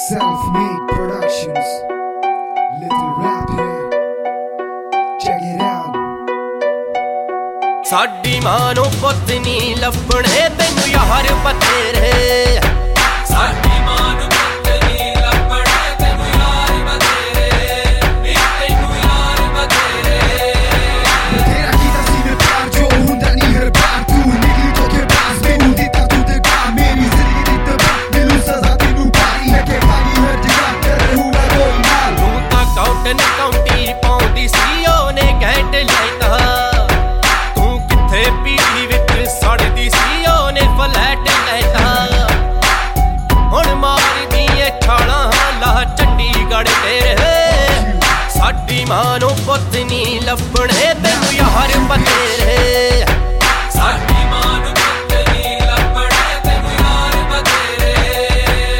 Self-made productions. Little rap here. Check it out. ਸਾਡੀ ਮਾਂ ਨੂੰ ਪੁੱਤ ਨੀ ਲੱਭਣੇ ਤੈਨੂੰ ਯਾਰ ਬਥੇਰੇ। ਸਾਡੀ ਮਾਂ ਨੂੰ ਪੁੱਤ ਨੀ ਲੱਭਣੇ ਤੈਨੂੰ ਯਾਰ ਬਥੇਰੇ। ਨੀ ਤੈਨੂੰ ਯਾਰ ਬਥੇਰੇ। ਤੇਰਾ ਕੀਤਾ ਸੀ ਮੈਂ ਪਿਆਰ ਜੋ ਹੁੰਦਾ ਨਹੀਂ ਹਰ ਬਾਰ ਤੂੰ ਨਿਕਲੀ ਧੋਖੇਬਾਜ਼ ਮੈਨੂੰ ਦਿੱਤਾ ਤੂੰ ਦਗਾ ਮੇਰੀ ਜ਼ਿੰਦਗੀ ਦੀ ਤਬਾਹ ਮੈਨੂੰ ਸਜ਼ਾ ਤੈਨੂੰ ਪਾਈ ਹੈ ਕਿ ਖਾਲੀ ਹਰ ਜਗ੍ਹਾ ਕਰ ਰਹੂੰਗਾ ਕੋਈ ਨਾਲ ਤੂੰ ਤਾਂ ਕਾਊਂਟਨ ਕਾਊਂਟੀ ਪਾਉਂਦੀ ਸੀ ਉਹਨੇ ਘੈਂਟ ਲੈਤਾ। ਤੂੰ ਕਿੱਥੇ ਪੀੜੀ ਵਿੱਚ ਸੜਦੀ ਸੀ ਉਹਨੇ ਫਲੈਟ ਲੈਤਾ। ਹੁਣ ਮਾਰਦੀ ਏ ਛਾਲਾਂ ਲਾ ਚੰਡੀਗੜ੍ਹ ਤੇਰੇ। ਸਾਡੀ ਮਾਂ ਨੂੰ ਪੁੱਤ ਨੀ ਲੱਭਣੇ ਤੈਨੂੰ ਯਾਰ ਬਥੇਰੇ। ਸਾਡੀ ਮਾਂ ਨੂੰ ਪੁੱਤ ਨੀ ਲੱਭਣੇ ਤੈਨੂੰ ਯਾਰ ਬਥੇਰੇ।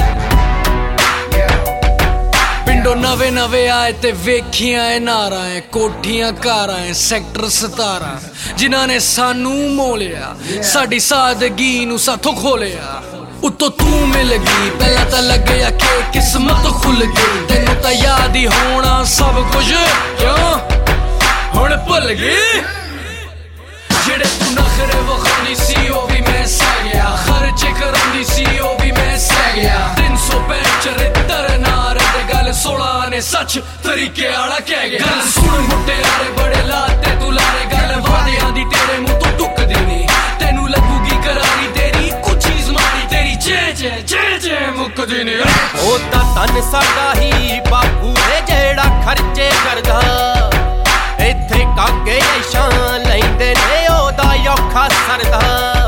ਪਿੰਡੋਂ ਨਵੇਂ ਨਵੇਂ ਆਏ ਤੇ ਵੇਖੀਆਂ ਏ ਨਾਰਾਂ ਏ ਕੋਠੀਆਂ ਘਰਾਂ ਏ ਸੈਕਟਰ 17 ਜਿਨ੍ਹਾਂ ਨੇ ਸਾਨੂੰ ਮੋਲਿਆ ਸਾਡੀ ਸਾਦਗੀ ਨੂੰ ਸਾਥੋਂ ਖੋਲਿਆ। ਉੱਤੋਂ ਤੂੰ ਮਿਲ ਗਈ ਪਹਿਲਾਂ ਤਾਂ ਲੱਗਿਆ ਕਿ ਕਿਸਮਤ ਖੁੱਲ ਗਈ ਤੈਨੂੰ ਤਾਂ ਯਾਦ ਹੀ ਹੋਣਾ ਸਭ ਕੁਝ ਕਿਉਂ ਹੁਣ ਭੁੱਲ ਗਈ। ਜਿਹੜੇ ਤੂੰ ਨਖਰੇ ਵਿਖਾਉਂਦੀ ਸੀ ਉਹ ਵੀ ਮੈਂ ਸਹਿ ਗਿਆ ਖਰਚੇ ਕਰਾਉਂਦੀ ਸੀ ਉਹ ਵੀ ਮੈਂ ਸਹਿ ਗਿਆ 365 ਚਰਿੱਤਰ ਨਾਰ ਤੇ ਗੱਲ 16 ਨੇ ਸੱਚ ਤਰੀਕੇ ਵਾਲਾ ਕਹਿ ਗਿਆ। ਗੱਲ ਸੁਣ ਮੁਟਿਆਰੇ ਬੜੇ ਲਾਤੇ ਤੂੰ ਲਾਰੇ ਗੱਲ ਵਾਦਿਆਂ ਦੀ ਤੇਰੇ ਮੂੰਹ ਤੋਂ ਟੁੱਕਦੀ ਨਹੀਂ ਤੈਨੂੰ ਲੱਗੂਗੀ ਕਰਾਰੀ ਤੇਰੀ ਕੁਝ ਚੀਜ਼ ਮਾਰੀ ਤੇਰੀ ਚੇ ਮੁੱਕਦੀ ਨਹੀਂ। ਉਹ ਤਾਂ ਤਨ ਸਾਡਾ ਹੀ ਬਾਪੂ ਏ ਜਿਹੜਾ ਖਰਚੇ ਕਰਦਾ। ਇੱਥੇ ਕਾਗੇ ਐਸ਼ਾਂ ਲੈਂਦੇ ਨੇ ਉਹਦਾ ਔਖਾ ਸਰਦਾ।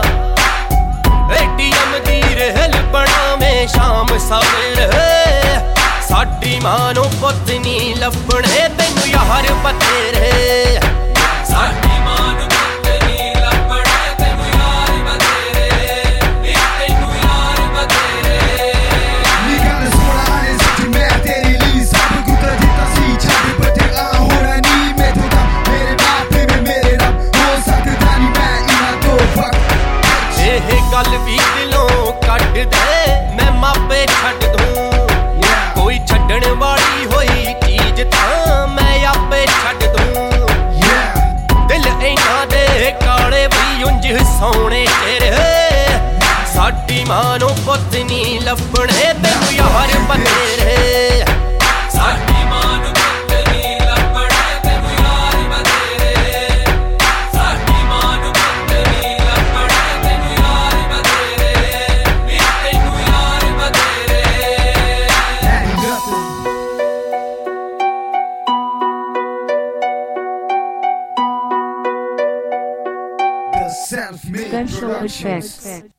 ATM ਦੀ ਰਹਿਲ ਬਣਾਵੇਂ ਸ਼ਾਮ ਸਵੇਰੇ। ਸਾਡੀ ਮਾਂ ਨੂੰ ਪੁੱਤ ਨੀ ਲੱਭਣੇ ਤੈਨੂੰ ਯਾਰ ਬਥੇਰੇ। ਸਾਡੀ ਮਾਂ ਨੂੰ ਪੁੱਤ ਨੀ ਲੱਭਣੇ ਤੈਨੂੰ ਯਾਰ ਬਥੇਰੇ। ਨੀ ਤੈਨੂੰ ਯਾਰ ਬਥੇਰੇ। ਨੀ ਗੱਲ ਸੋਹਣਾ ਨੇ ਸੱਚ ਮੈਂ ਤੇਰੇ ਲਈ ਸਭ ਕੁਝ ਦਿੱਤਾ ਸੀ ਛੱਡ ਬੱਟੇ ਆ ਹੋਣਾ ਨੀ ਮੈਥੋਂ ਤਾਂ ਮੇਰੇ ਬਾਪ ਤੇ ਮੇਰੇ ਰੱਬ ਹੋ ਸਕਦਾ ਨੀ ਮੈਂ ਇਹਨਾਂ ਤੋਂ ਫੱਕ। ਇਹ ਗੱਲ ਵੀ ਦਿਲੋਂ ਕੱਢ ਦੇ ਮੈਂ ਮਾਪੇ ਛੱਡ ਦੂੰ। ਕੋਈ ਛੱਡਣ ਵਾਲੀ ਹੋਈ ਚੀਜ਼ ਤਾਂ ਮੈਂ ਆਪੇ ਛੱਡ ਦੂੰ। ਦਿਲ ਇਹਨਾਂ ਦੇ ਕਾਲੇ ਵੀ ਉਂਝ ਸੋਹਣੇ ਚਿਹਰੇ। ਸਾਡੀ ਮਾਂ ਨੂੰ ਪੁੱਤ ਨੀ ਲੱਭਣੇ ਤੈਨੂੰ ਯਾਰ ਬਥੇਰੇ। ਸਾਡੀ ਮਾਂ ਨੂੰ ਪੁੱਤ ਨੀ ਲੱਭਣੇ ਤੈਨੂੰ ਯਾਰ ਬਥੇਰੇ। ਸਾਡੀ ਮਾਂ ਨੂੰ ਪੁੱਤ ਨੀ ਲੱਭਣੇ ਤੈਨੂੰ ਯਾਰ ਬਥੇਰੇ। ਨੀ ਤੈਨੂੰ ਯਾਰ ਬਥੇਰੇ। Ain't nothing. The self-made Special productions. effects.